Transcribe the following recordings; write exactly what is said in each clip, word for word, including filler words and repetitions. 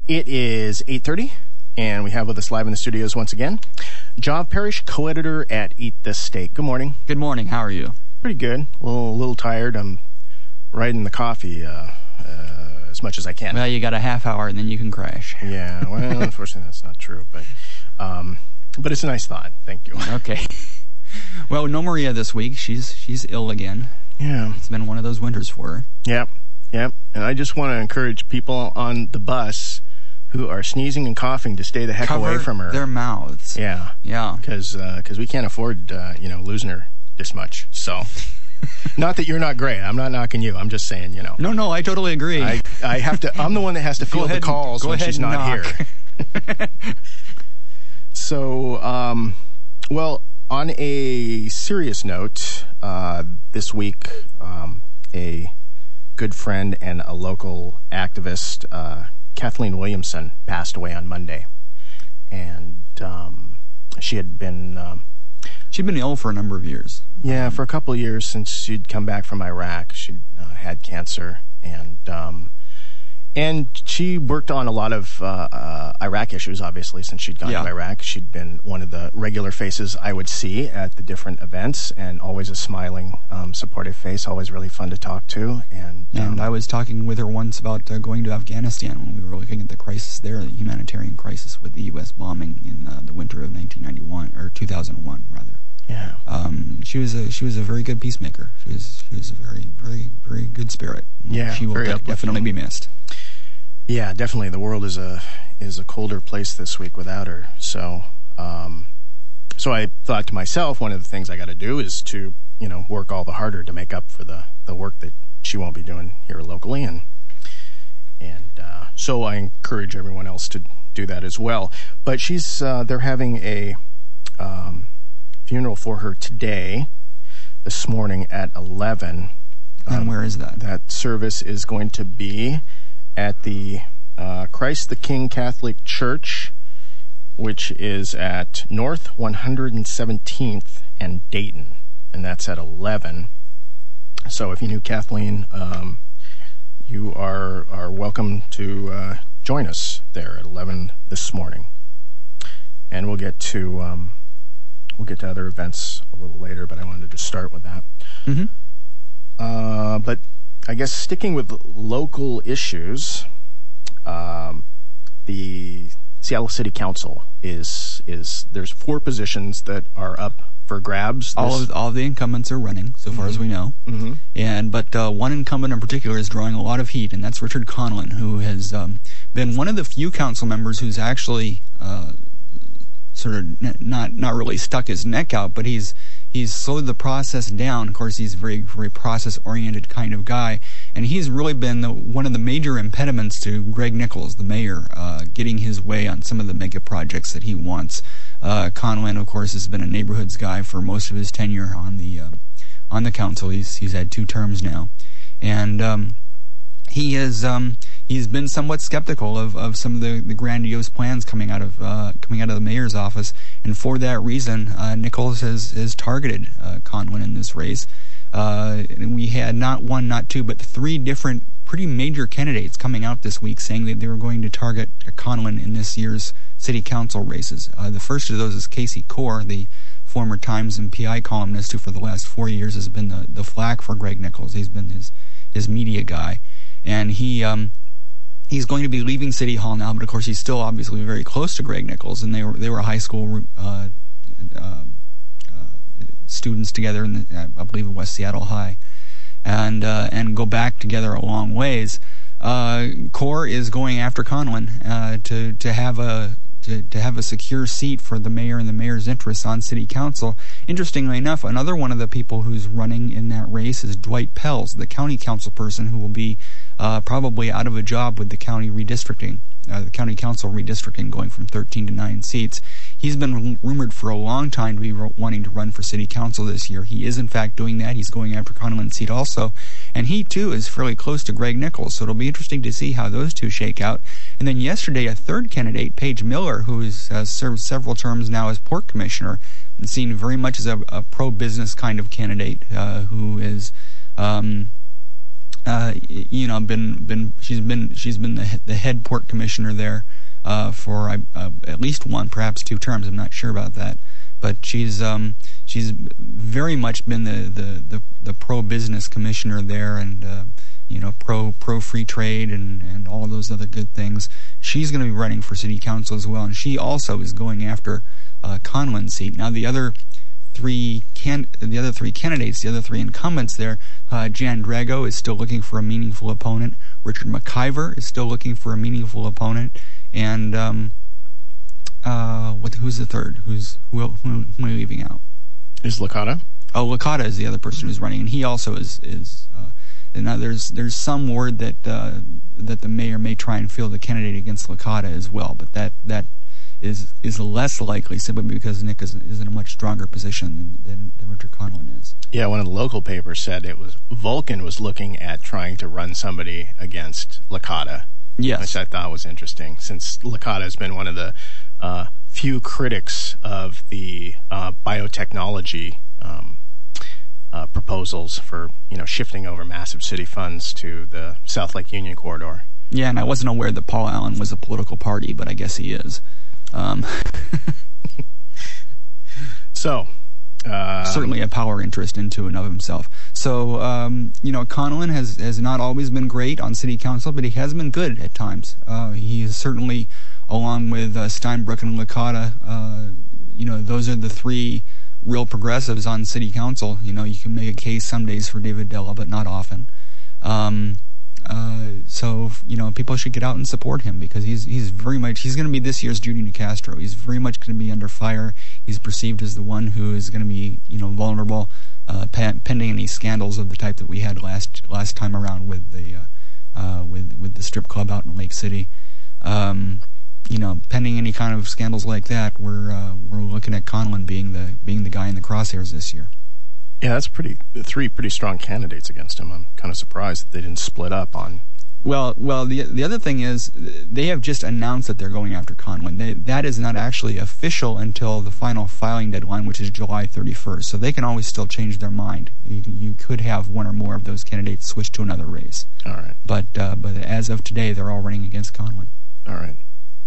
It is eight thirty, and we have with us live in the studios once again, Job Parrish, co-editor at Eat This Steak. Good morning. Good morning. How are you? Pretty good. A little, a little tired. I'm riding the coffee uh, uh, as much as I can. Well, you got a half hour, and then you can crash. Yeah, well, unfortunately, that's not true, but um, but it's a nice thought. Thank you. Okay. Well, no Maria this week. She's she's ill again. Yeah. It's been one of those winters for her. Yep, yep. And I just want to encourage people on the bus who are sneezing and coughing to stay the heck Cover away from her. their mouths. Yeah. Yeah. Because uh, we can't afford, uh, you know, losing her this much. So, not that you're not great. I'm not knocking you. I'm just saying, you know. No, no, I totally agree. I, I have to. I'm the one that has to field the calls go when ahead she's and not knock. here. So, um, well, on a serious note, uh, this week, um, a good friend and a local activist, uh, Kathleen Williamson, passed away on Monday. And um, she had been... Um, She'd been ill for a number of years. Yeah, for a couple of years since she'd come back from Iraq. She'd uh, had cancer, and um, and she worked on a lot of uh, uh, Iraq issues, obviously, since she'd gone Yeah. to Iraq. She'd been one of the regular faces I would see at the different events, and always a smiling, um, supportive face, always really fun to talk to. And, um, And I was talking with her once about uh, going to Afghanistan when we were looking at the crisis there, the humanitarian crisis with the U S bombing in uh, the winter of nineteen ninety-one, or two thousand one, rather. Yeah. Um, she was a she was a very good peacemaker. She was she was a very very very good spirit. Yeah, she will very de- definitely be missed. Yeah, definitely. The world is a is a colder place this week without her. So, um, so I thought to myself, one of the things I got to do is to you know work all the harder to make up for the, the work that she won't be doing here locally, and and uh, so I encourage everyone else to do that as well. But she's uh, they're having a um, funeral for her today, this morning at eleven. And Um, where is that? That service is going to be at the uh, Christ the King Catholic Church, which is at North one hundred seventeenth and Dayton, and that's at eleven. So if you knew Kathleen, um, you are are welcome to uh, join us there at eleven this morning. And we'll get to um, we'll get to other events a little later, but I wanted to just start with that. Mm-hmm. Uh, but I guess sticking with local issues, um, the Seattle City Council is is there's four positions that are up for grabs. All of all of the incumbents are running, so far Mhm. as we know. Mm-hmm. And but uh, one incumbent in particular is drawing a lot of heat, and that's Richard Conlon, who has um, been one of the few council members who's actually uh, sort of n- not not really stuck his neck out, but he's he's slowed the process down. Of course, he's a very very process oriented kind of guy, and he's really been the, one of the major impediments to Greg Nichols, the mayor, uh, getting his way on some of the mega projects that he wants. Uh, Conlon, of course, has been a neighborhoods guy for most of his tenure on the uh, on the council. He's he's had two terms now, and um, he is um, he's been somewhat skeptical of, of some of the, the grandiose plans coming out of uh, coming out of the mayor's office, and for that reason, uh, Nichols has has targeted uh, Conlon in this race. Uh, and we had not one, not two, but three different pretty major candidates coming out this week saying that they were going to target Conlon in this year's city council races. Uh, the first of those is Casey Core, the former Times and P I columnist who for the last four years has been the, the flag for Greg Nichols. He's been his his media guy. And he um, he's going to be leaving City Hall now, but of course he's still obviously very close to Greg Nichols, and they were they were high school uh, uh, students together in the, I believe in West Seattle High, and uh, and go back together a long ways. Uh, Core is going after Conlon uh, to to have a to, to have a secure seat for the mayor and the mayor's interests on city council. Interestingly enough, another one of the people who's running in that race is Dwight Pells, the county council person who will be uh, probably out of a job with the county redistricting. Uh, the county council redistricting going from thirteen to nine seats. He's been r- rumored for a long time to be r- wanting to run for city council this year. He is in fact doing that. He's going after Conlon's seat also. And he too is fairly close to Greg Nichols, so it'll be interesting to see how those two shake out. And then yesterday a third candidate, Paige Miller, who has uh, served several terms now as port commissioner, and seen very much as a, a pro-business kind of candidate uh, who is... Um, uh, you know, been been she's been she's been the the head port commissioner there uh, for uh, at least one, perhaps two terms. I'm not sure about that, but she's um, she's very much been the the, the, the pro business commissioner there, and uh, you know, pro pro free trade and, and all those other good things. She's going to be running for city council as well, and she also is going after uh, Conlon's seat. Now the other three can the other three candidates, the other three incumbents there, uh, Jan Drago is still looking for a meaningful opponent. Richard McIver is still looking for a meaningful opponent, and um, uh, what? Who's the third? Who's who? Who, who am I leaving out? Is Licata? Oh, Licata is the other person who's running, and he also is is. Uh, and now there's there's some word that uh, that the mayor may try and field a candidate against Licata as well, but that that. is is less likely simply because Nick is, is in a much stronger position than, than, than Richard Conlon is. Yeah, one of the local papers said it was Vulcan was looking at trying to run somebody against Licata. Yes. Which I thought was interesting, since Licata has been one of the uh, few critics of the uh, biotechnology um, uh, proposals for, you know, shifting over massive city funds to the South Lake Union corridor. Yeah, and I wasn't aware that Paul Allen was a political party, but I guess he is. Um, so, uh, certainly a power interest into and of himself. So, um, you know, Conlon has, has not always been great on city council, but he has been good at times. Uh, he is certainly, along with uh, Steinbrück and Licata, uh, you know, those are the three real progressives on city council. You know, you can make a case some days for David Della, but not often. Um, Uh, so, you know, people should get out and support him, because he's he's very much, he's going to be this year's Judy Nicastro. He's very much going to be under fire. He's perceived as the one who is going to be, you know, vulnerable, uh, pe- pending any scandals of the type that we had last last time around with the uh, uh, with with the strip club out in Lake City. Um, you know, pending any kind of scandals like that, we're uh, we're looking at Conlon being the being the guy in the crosshairs this year. Yeah, that's pretty. Three pretty strong candidates against him. I'm kind of surprised that they didn't split up on. Well, well, the the other thing is they have just announced that they're going after Conlon. They, that is not actually official until the final filing deadline, which is July thirty-first. So they can always still change their mind. You, you could have one or more of those candidates switch to another race. All right. But uh, but as of today, they're all running against Conlon. All right.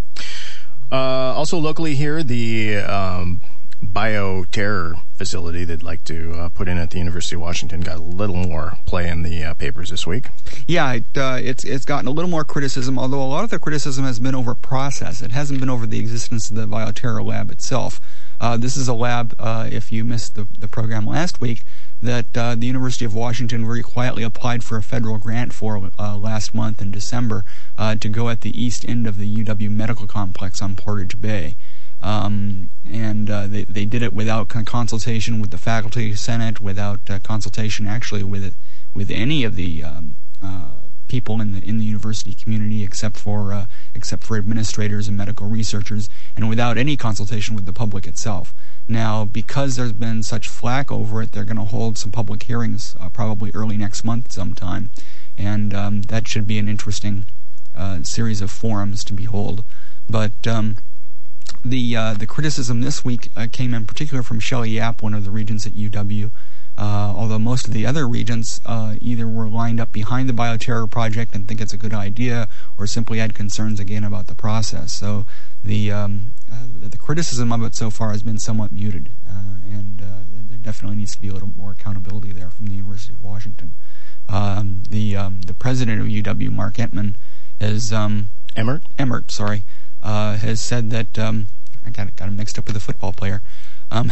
Uh, also locally here, the um, bioterror facility they'd like to uh, put in at the University of Washington got a little more play in the uh, papers this week. Yeah, it, uh, it's it's gotten a little more criticism, although a lot of the criticism has been over process. It hasn't been over the existence of the bioterror lab itself. Uh, this is a lab, uh, if you missed the, the program last week, that uh, the University of Washington very quietly applied for a federal grant for uh, last month in December uh, to go at the east end of the U W Medical Complex on Portage Bay. Um, and uh, they, they did it without con- consultation with the faculty senate, without uh, consultation actually with with any of the um, uh, people in the in the university community, except for uh, except for administrators and medical researchers, and without any consultation with the public itself. Now, because there's been such flack over it, they're going to hold some public hearings uh, probably early next month sometime, and um, that should be an interesting uh, series of forums to behold. But um, The uh, the criticism this week uh, came in particular from Shelley Yap, one of the regents at U W, uh, although most of the other regents uh, either were lined up behind the bioterror project and think it's a good idea, or simply had concerns again about the process. So the um, uh, the criticism of it so far has been somewhat muted, uh, and uh, there definitely needs to be a little more accountability there from the University of Washington. Um, the um, the president of U W, Mark Entman, has um, Emmert Emmert, sorry. Uh, has said that um, I got got him mixed up with a football player. Um,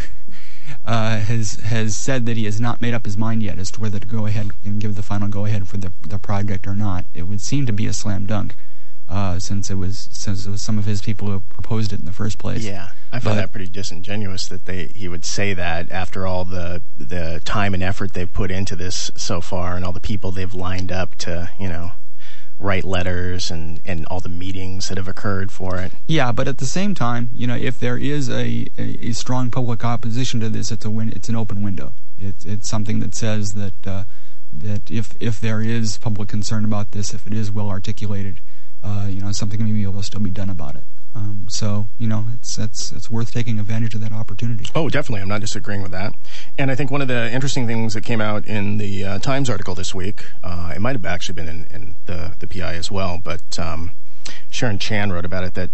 uh, has has said that he has not made up his mind yet as to whether to go ahead and give the final go ahead for the the project or not. It would seem to be a slam dunk, uh, since it was since it was some of his people who proposed it in the first place. Yeah, I find that pretty disingenuous that they he would say that after all the the time and effort they've put into this so far, and all the people they've lined up to, you know, write letters and, and all the meetings that have occurred for it. Yeah, but at the same time, you know, if there is a, a, a strong public opposition to this, it's a win, it's an open window. It's it's something that says that uh, that if if there is public concern about this, if it is well articulated, uh, you know, something may be able to still be done about it. Um, so, you know, it's it's it's worth taking advantage of that opportunity. Oh, definitely. I'm not disagreeing with that. And I think one of the interesting things that came out in the uh, Times article this week, uh, it might have actually been in, in the, the P I as well, but um, Sharon Chan wrote about it, that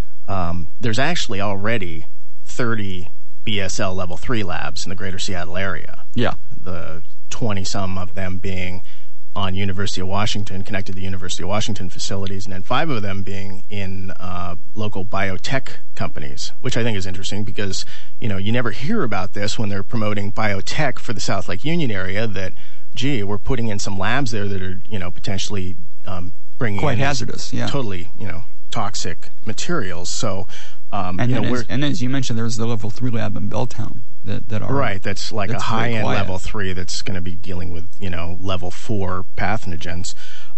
um, there's actually already thirty B S L Level three labs in the greater Seattle area. Yeah. The twenty-some of them being on University of Washington, connected to University of Washington facilities, and then five of them being in uh, local biotech companies, which I think is interesting because, you know, you never hear about this when they're promoting biotech for the South Lake Union area, that, gee, we're putting in some labs there that are, you know, potentially um, bringing quite in hazardous, yeah. totally, you know, toxic materials. So, um, and, you then know, as, we're, and as you mentioned, there's the level three lab in Belltown that, that are right. That's like that's a high-end level three that's going to be dealing with, you know, level four pathogens.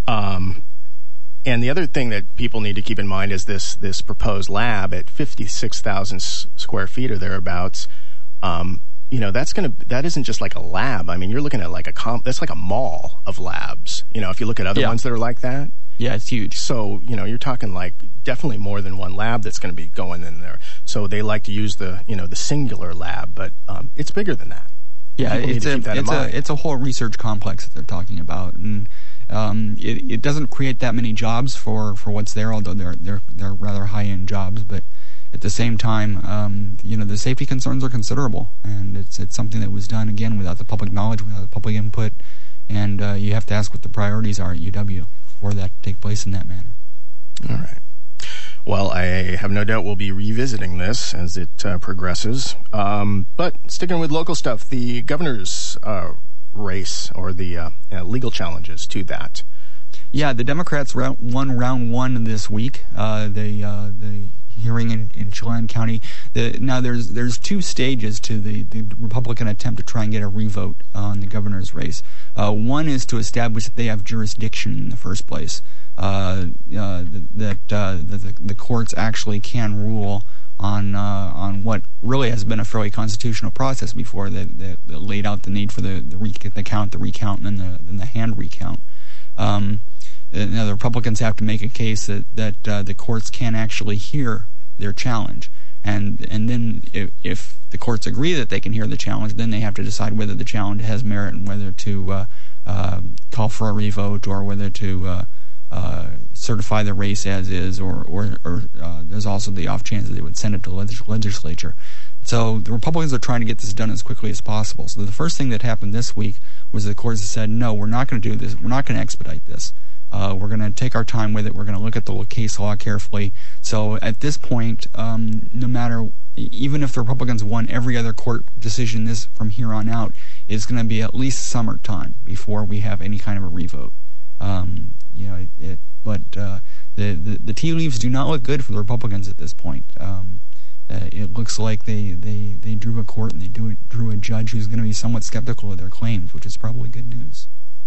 Um, and the other thing that people need to keep in mind is this this proposed lab at fifty-six thousand s- square feet or thereabouts. Um, you know, that's going to that isn't just like a lab. I mean, you're looking at like a com- that's like a mall of labs. You know, if you look at other yeah. ones that are like that. Yeah, it's huge. So, you know, you're talking like definitely more than one lab that's going to be going in there. So they like to use the, you know, the singular lab, but um, it's bigger than that. Yeah, People it's a it's a it's a whole research complex that they're talking about, and um, it it doesn't create that many jobs for, for what's there, although they're they're they're rather high end jobs. But at the same time, um, you know, the safety concerns are considerable, and it's it's something that was done again without the public knowledge, without the public input, and uh, you have to ask what the priorities are at U W for that to take place in that manner. All right. Well, I have no doubt we'll be revisiting this as it uh, progresses. Um, but sticking with local stuff, the governor's uh, race or the uh, uh, legal challenges to that. Yeah, the Democrats round, won round one this week. Uh, the uh, the hearing in, in Chelan County. The, now there's there's two stages to the, the Republican attempt to try and get a revote on the governor's race. Uh, one is to establish that they have jurisdiction in the first place. Uh, uh, that uh, the, the courts actually can rule on uh, on what really has been a fairly constitutional process before, that, that, that laid out the need for the the, re- the count, the recount, and then the, then the hand recount. Um, now the Republicans have to make a case that that uh, the courts can actually hear their challenge, and and then if, if the courts agree that they can hear the challenge, then they have to decide whether the challenge has merit and whether to uh, uh, call for a revote or whether to uh, uh, certify the race as is, or or, or uh, there's also the off chance that they would send it to the legis- legislature. So the Republicans are trying to get this done as quickly as possible. So the first thing that happened this week was the courts said, no, we're not going to do this. We're not going to expedite this. Uh, we're going to take our time with it. We're going to look at the case law carefully. So at this point, um, no matter, even if the Republicans won every other court decision this from here on out, it's going to be at least summertime before we have any kind of a revote. Um, you know, it, it, but uh, the, the the tea leaves do not look good for the Republicans at this point. Um, uh, it looks like they, they, they drew a court and they do, drew a judge who's going to be somewhat skeptical of their claims, which is probably good news.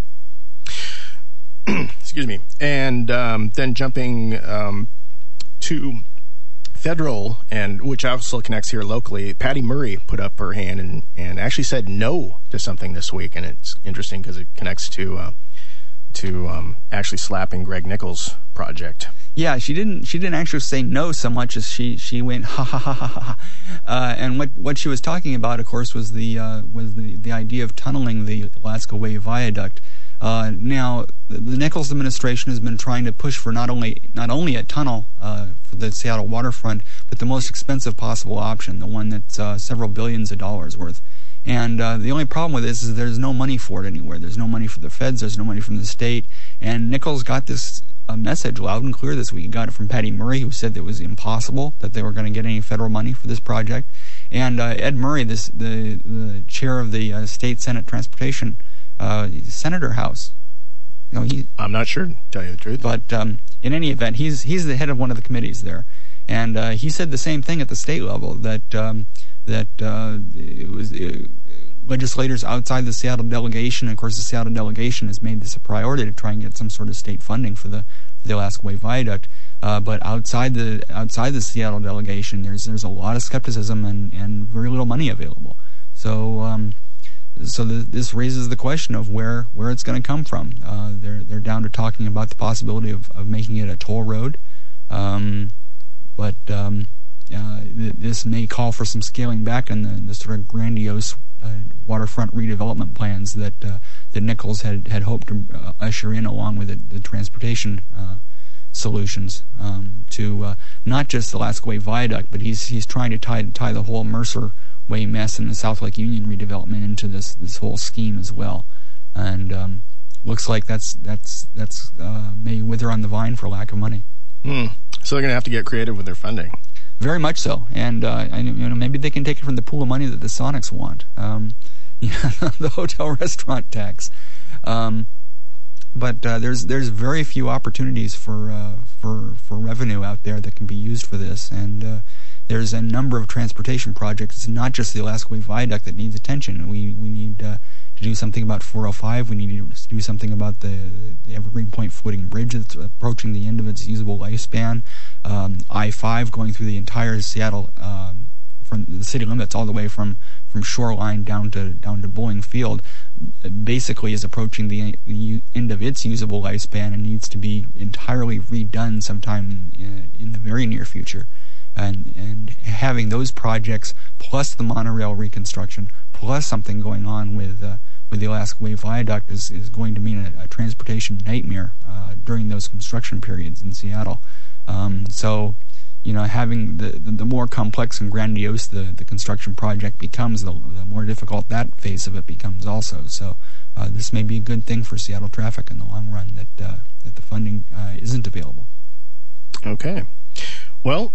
Excuse me. And um, then jumping um, to federal, and which also connects here locally, Patty Murray put up her hand and, and actually said no to something this week, and it's interesting because it connects to uh, to um, actually slapping Greg Nichols' project. Yeah, she didn't. She didn't actually say no so much as she, she went ha ha ha ha ha. Uh, and what, what she was talking about, of course, was the uh, was the, the idea of tunneling the Alaska Way Viaduct. Uh, now, the Nichols administration has been trying to push for not only not only a tunnel uh, for the Seattle waterfront, but the most expensive possible option, the one that's uh, several billions of dollars worth. And uh, the only problem with this is there's no money for it anywhere. There's no money for the feds. There's no money from the state. And Nichols got this uh, message loud and clear this week. He got it from Patty Murray, who said that it was impossible that they were going to get any federal money for this project. And uh, Ed Murray, this the the chair of the uh, State Senate Transportation uh, Senator House. You know, he, I'm not sure, to tell you the truth. But um, in any event, he's he's the head of one of the committees there, and uh, he said the same thing at the state level, that um, that uh, it was uh, legislators outside the Seattle delegation. And of course, the Seattle delegation has made this a priority to try and get some sort of state funding for the for the Alaska Way Viaduct. Uh, but outside the outside the Seattle delegation, there's there's a lot of skepticism and, and very little money available. So. Um, So the, this raises the question of where, where it's going to come from. Uh, they're they're down to talking about the possibility of, of making it a toll road, um, but um, uh, th- this may call for some scaling back in the, the sort of grandiose uh, waterfront redevelopment plans that uh, that Nichols had, had hoped to uh, usher in along with the, the transportation uh, solutions um, to uh, not just the Alaska Way Viaduct, but he's he's trying to tie tie the whole Mercer Way mess and the South Lake Union redevelopment into this this whole scheme as well, and um, looks like that's that's that's uh, may wither on the vine for lack of money. Hmm. So they're going to have to get creative with their funding. Very much so, and uh, I, you know maybe they can take it from the pool of money that the Sonics want, um, yeah, the hotel restaurant tax. Um, but uh, there's there's very few opportunities for uh, for for revenue out there that can be used for this, and uh, there's a number of transportation projects. It's not just the Alaska Way Viaduct that needs attention. We we need uh, to do something about four oh five. We need to do something about the, the Evergreen Point floating bridge that's approaching the end of its usable lifespan. Um, I five going through the entire Seattle, um, from the city limits all the way from, from Shoreline down to down to Bowling Field, basically is approaching the end of its usable lifespan and needs to be entirely redone sometime in, in the very near future. And and having those projects plus the monorail reconstruction plus something going on with uh, with the Alaska Way Viaduct is, is going to mean a, a transportation nightmare uh, during those construction periods in Seattle. Um, so, you know, having the, the, the more complex and grandiose the, the construction project becomes, the, the more difficult that phase of it becomes also. So uh, this may be a good thing for Seattle traffic in the long run that uh, that the funding uh, isn't available. Okay. Well,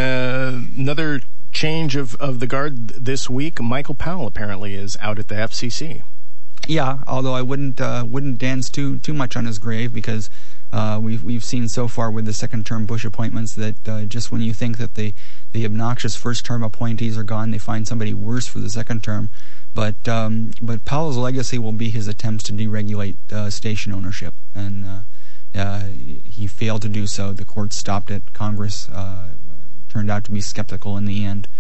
uh, another change of, of the guard this week. Michael Powell apparently is out at the F C C. Yeah, although I wouldn't uh, wouldn't dance too too much on his grave, because uh, we've we've seen so far with the second term Bush appointments that uh, just when you think that the the obnoxious first term appointees are gone, they find somebody worse for the second term. But um, but Powell's legacy will be his attempts to deregulate uh, station ownership, and uh, uh, he failed to do so. The court stopped it. Congress uh, turned out to be skeptical in the end,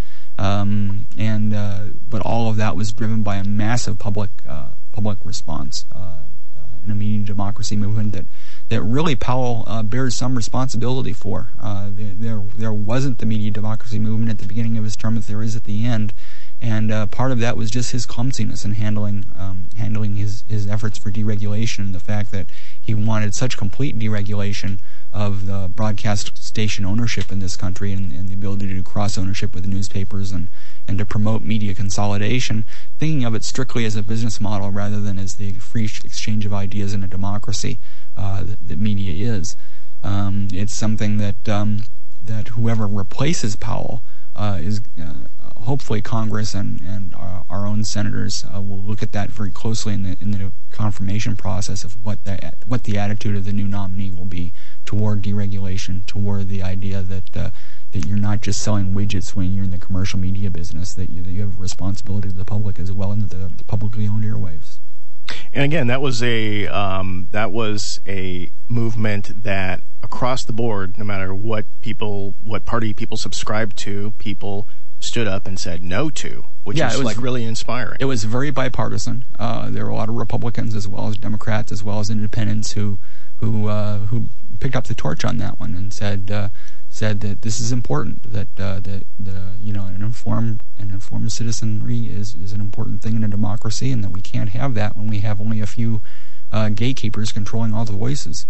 um, and uh, but all of that was driven by a massive public uh, public response uh, uh, in a media democracy movement that that really Powell uh, bears some responsibility for. Uh, there there wasn't the media democracy movement at the beginning of his term, but there is at the end. And uh, part of that was just his clumsiness in handling um, handling his, his efforts for deregulation, and the fact that he wanted such complete deregulation of the broadcast station ownership in this country, and, and the ability to do cross-ownership with the newspapers, and, and to promote media consolidation, thinking of it strictly as a business model rather than as the free exchange of ideas in a democracy uh, that, that media is. Um, it's something that um, that whoever replaces Powell uh, is... Uh, hopefully Congress and, and our, our own senators uh, will look at that very closely in the in the confirmation process of what the what the attitude of the new nominee will be toward deregulation, toward the idea that uh, that you're not just selling widgets when you're in the commercial media business, that you, that you have a responsibility to the public as well, and the, the publicly owned airwaves. And again, that was a um, that was a movement that across the board, no matter what people, what party people subscribed to, people stood up and said no to, which yeah, is was, like really inspiring. It was very bipartisan. Uh, there were a lot of Republicans as well as Democrats as well as Independents who who uh, who picked up the torch on that one and said uh, said that this is important. That uh, that the you know an informed an informed citizenry is is an important thing in a democracy, and that we can't have that when we have only a few uh, gatekeepers controlling all the voices.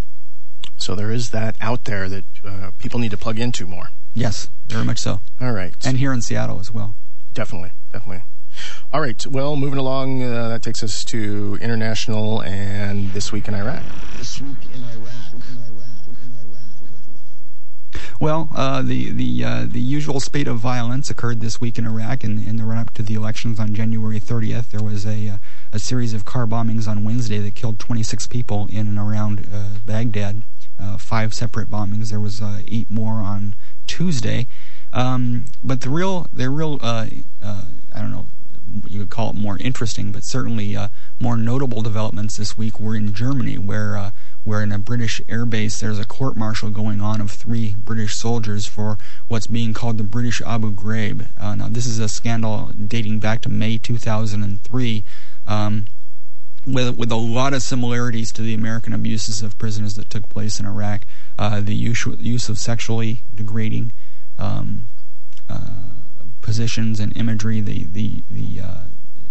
So there is that out there that uh, people need to plug into more. Yes, very much so. All right. And here in Seattle as well. Definitely, definitely. All right, well, moving along, uh, that takes us to international and This Week in Iraq. This Week in Iraq. Well, uh, the the uh, the usual spate of violence occurred this week in Iraq in, in the run-up to the elections on January thirtieth. There was a, uh, a series of car bombings on Wednesday that killed twenty-six people in and around uh, Baghdad. Uh, five separate bombings. There was uh, eight more on Tuesday, um, but the real, the real, uh, uh, I don't know, you would call it more interesting, but certainly uh, more notable developments this week were in Germany, where, uh, where in a British air base there's a court-martial going on of three British soldiers for what's being called the British Abu Ghraib. Uh, now, this is a scandal dating back to May two thousand three. Um, With, with a lot of similarities to the American abuses of prisoners that took place in Iraq. Uh, the use, use of sexually degrading um, uh, positions and imagery, the the the, uh,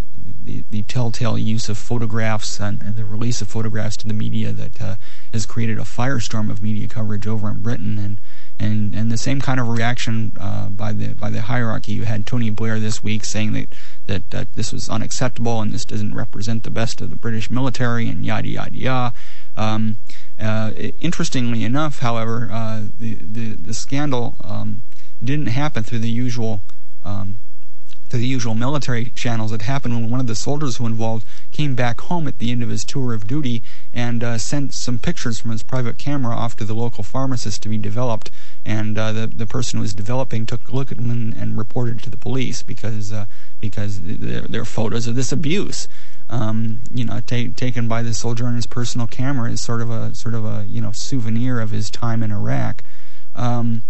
the the telltale use of photographs and, and the release of photographs to the media that uh, has created a firestorm of media coverage over in Britain, and and, and the same kind of reaction uh, by the by the hierarchy. You had Tony Blair this week saying that that uh, this was unacceptable and this doesn't represent the best of the British military and yada yada yada. Um, uh, interestingly enough, however, uh, the, the the scandal um, didn't happen through the usual um, through the usual military channels. It happened when one of the soldiers who involved came back home at the end of his tour of duty and uh, sent some pictures from his private camera off to the local pharmacist to be developed. And uh, the the person who was developing took a look at them and, and reported to the police because uh, because they're, they're photos of this abuse. Um, you know, ta- taken by the soldier on his personal camera is sort of a sort of a you know souvenir of his time in Iraq. Um,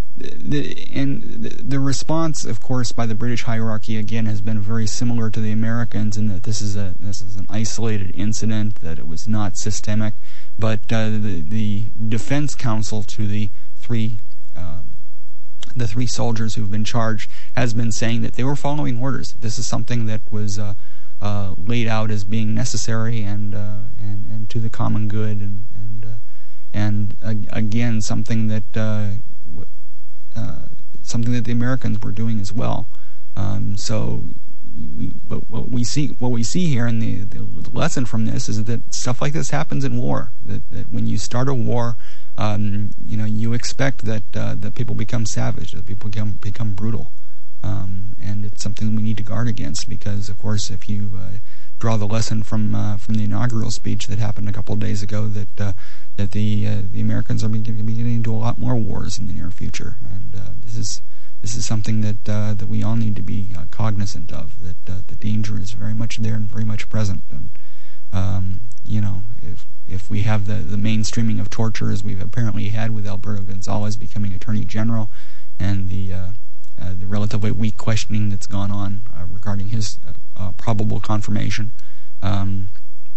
the, and the, the response, of course, by the British hierarchy again has been very similar to the Americans in that this is a this is an isolated incident, that it was not systemic. But uh, the the defense counsel to the three um, the three soldiers who've been charged has been saying that they were following orders. This is something that was uh, Uh, laid out as being necessary and uh, and and to the common good, and and uh, and uh, again something that uh, w- uh, something that the Americans were doing as well. Um, so we, what, what we see what we see here, and the, the lesson from this is that stuff like this happens in war. That, that when you start a war, um, you know you expect that uh, that people become savage, that people become become brutal. Um, and it's something we need to guard against because, of course, if you uh, draw the lesson from uh, from the inaugural speech that happened a couple of days ago, that uh, that the uh, the Americans are going to be getting into a lot more wars in the near future, and uh, this is this is something that uh, that we all need to be uh, cognizant of. That uh, the danger is very much there and very much present. And um, you know, if if we have the the mainstreaming of torture as we've apparently had with Alberto Gonzales becoming Attorney General, and the uh, Uh, the relatively weak questioning that's gone on uh, regarding his uh, uh, probable confirmation, um,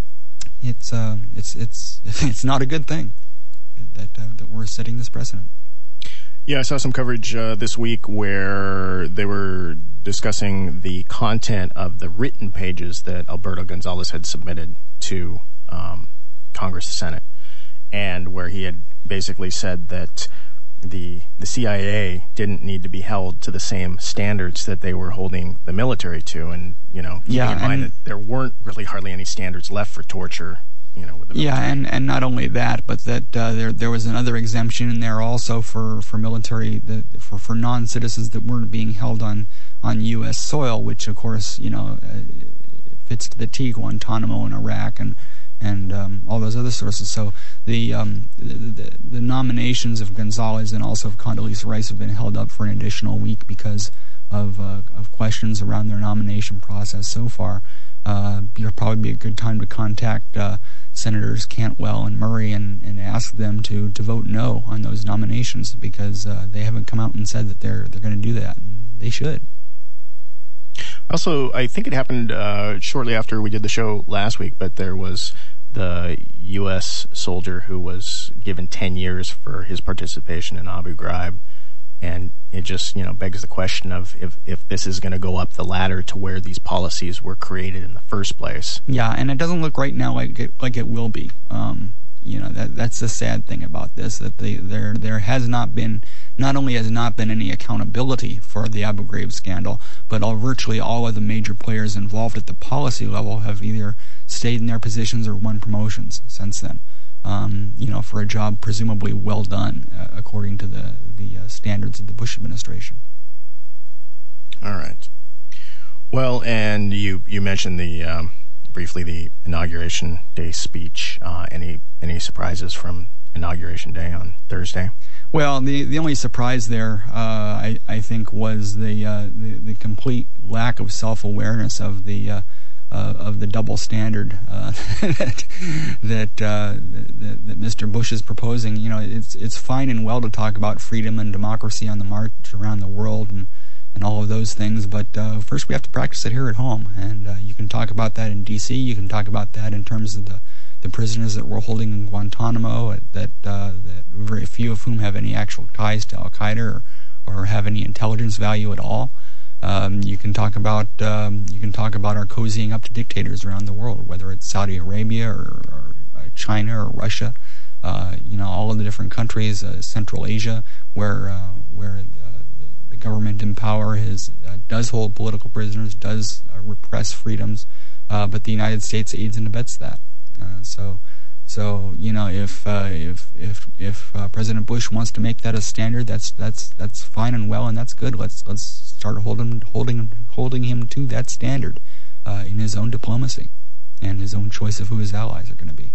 it's uh, it's it's it's not a good thing that uh, that we're setting this precedent. Yeah, I saw some coverage uh, this week where they were discussing the content of the written pages that Alberto Gonzales had submitted to um, Congress and Senate, and where he had basically said that the the C I A didn't need to be held to the same standards that they were holding the military to, and you know, keeping yeah, in mind that there weren't really hardly any standards left for torture, you know, with the military. Yeah, and, and not only that, but that uh, there there was another exemption in there also for for military the, for for non-citizens that weren't being held on on U S soil, which of course you know uh, fits to the T, Guantanamo in Iraq and. and um, all those other sources. So the, um, the, the the nominations of Gonzales and also of Condoleezza Rice have been held up for an additional week because of uh, of questions around their nomination process so far. Uh, it'll probably be a good time to contact uh, Senators Cantwell and Murray and, and ask them to, to vote no on those nominations because uh, they haven't come out and said that they're they're going to do that. And they should. Also, I think it happened uh, shortly after we did the show last week, but there was the U S soldier who was given ten years for his participation in Abu Ghraib, and it just, you know, begs the question of if, if this is going to go up the ladder to where these policies were created in the first place. Yeah, and it doesn't look right now like it, like it will be. Um, you know, that that's the sad thing about this, that they, there there has not been, not only has not been any accountability for the Abu Ghraib scandal, but all, virtually all of the major players involved at the policy level have either stayed in their positions or won promotions since then. Um, you know, for a job presumably well done uh, according to the the uh, standards of the Bush administration. All right. Well, and you you mentioned the um, briefly the inauguration day speech. Uh, any any surprises from inauguration day on Thursday? Well, the the only surprise there, uh, I I think, was the uh, the the complete lack of self-awareness of the uh, uh, of the double standard uh, that that, uh, that that Mister Bush is proposing. You know, it's it's fine and well to talk about freedom and democracy on the march around the world and and all of those things, but uh, first we have to practice it here at home. And uh, you can talk about that in D C. You can talk about that in terms of the the prisoners that we're holding in Guantanamo, that uh, that very few of whom have any actual ties to Al Qaeda or, or have any intelligence value at all. Um, you can talk about um, you can talk about our cozying up to dictators around the world, whether it's Saudi Arabia or, or China or Russia. Uh, you know, all of the different countries, uh, Central Asia, where uh, where uh, the government in power has uh, does hold political prisoners, does uh, repress freedoms, uh, but the United States aids and abets that. Uh, so. So you know, if uh, if if if uh, President Bush wants to make that a standard, that's that's that's fine and well, and that's good. Let's let's start holding holding holding him to that standard uh, in his own diplomacy and his own choice of who his allies are going to be.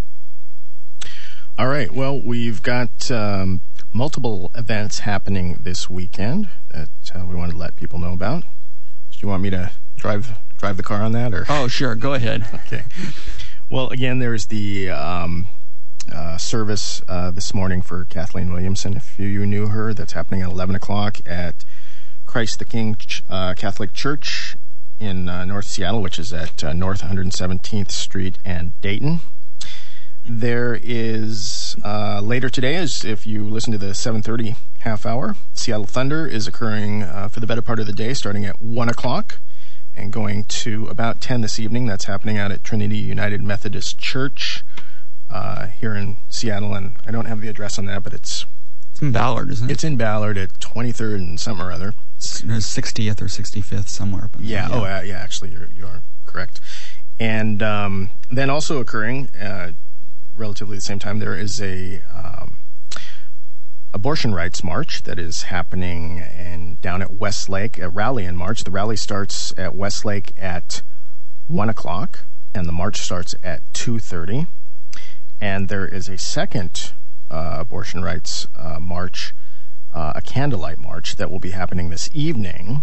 All right. Well, we've got um, multiple events happening this weekend that uh, we want to let people know about. Do you want me to drive drive the car on that, or? Oh, sure. Go ahead. Okay. Well, again, there's the um, uh, service uh, this morning for Kathleen Williamson. If you knew her, that's happening at eleven o'clock at Christ the King uh, Catholic Church in uh, North Seattle, which is at uh, North one hundred seventeenth Street and Dayton. There is, uh, later today, as if you listen to the seven thirty half hour, Seattle Thunder is occurring uh, for the better part of the day, starting at one o'clock. And going to about ten this evening. That's happening out at Trinity United Methodist Church uh, here in Seattle. And I don't have the address on that, but it's... It's in Ballard, isn't it? It's in Ballard at twenty-third and something or other. There's sixtieth or sixty-fifth somewhere. But yeah, yeah, oh, uh, yeah, actually, you're, you're correct. And um, then also occurring, uh, relatively the same time, there is a... Um, abortion rights march that is happening in, down at Westlake, a rally in March. The rally starts at Westlake at one o'clock, and the march starts at two thirty. And there is a second uh, abortion rights uh, march, uh, a candlelight march, that will be happening this evening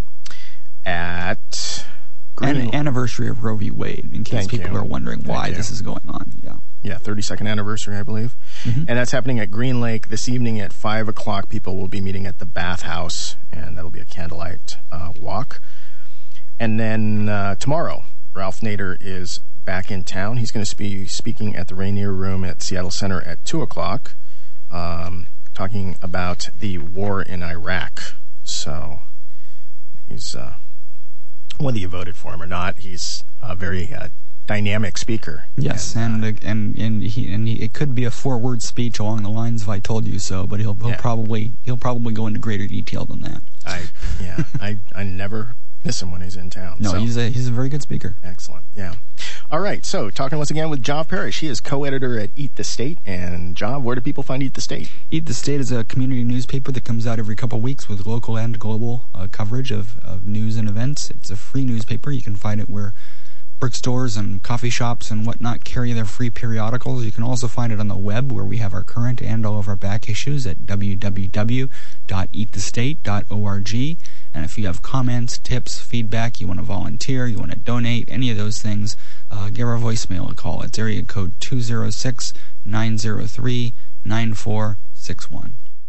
at... An anniversary of Roe v. Wade, in case Thank people you. are wondering Thank why you. this is going on. Yeah. Yeah, thirty-second anniversary, I believe. Mm-hmm. And that's happening at Green Lake this evening at five o'clock. People will be meeting at the bathhouse, and that'll be a candlelight uh, walk. And then uh, tomorrow, Ralph Nader is back in town. He's going to be speaking at the Rainier Room at Seattle Center at two o'clock, um, talking about the war in Iraq. So he's, uh, whether you voted for him or not, he's a very... Uh, dynamic speaker. Yes, and and uh, and, and, he, and he, it could be a four-word speech along the lines of "I told you so," but he'll, he'll yeah. probably he'll probably go into greater detail than that. I yeah, I I never miss him when he's in town. No, so. he's a he's a very good speaker. Excellent. Yeah. All right. So talking once again with Job Parrish. He is co-editor at Eat the State. And Job, where do people find Eat the State? Eat the State is a community newspaper that comes out every couple of weeks with local and global uh, coverage of, of news and events. It's a free newspaper. You can find it where bookstores and coffee shops and whatnot carry their free periodicals. You can also find it on the web, where we have our current and all of our back issues at w w w dot eat the state dot org. And if you have comments, tips, feedback, you want to volunteer, you want to donate, any of those things, uh, give our voicemail a call. It's area code two zero six, nine zero three, nine four six one.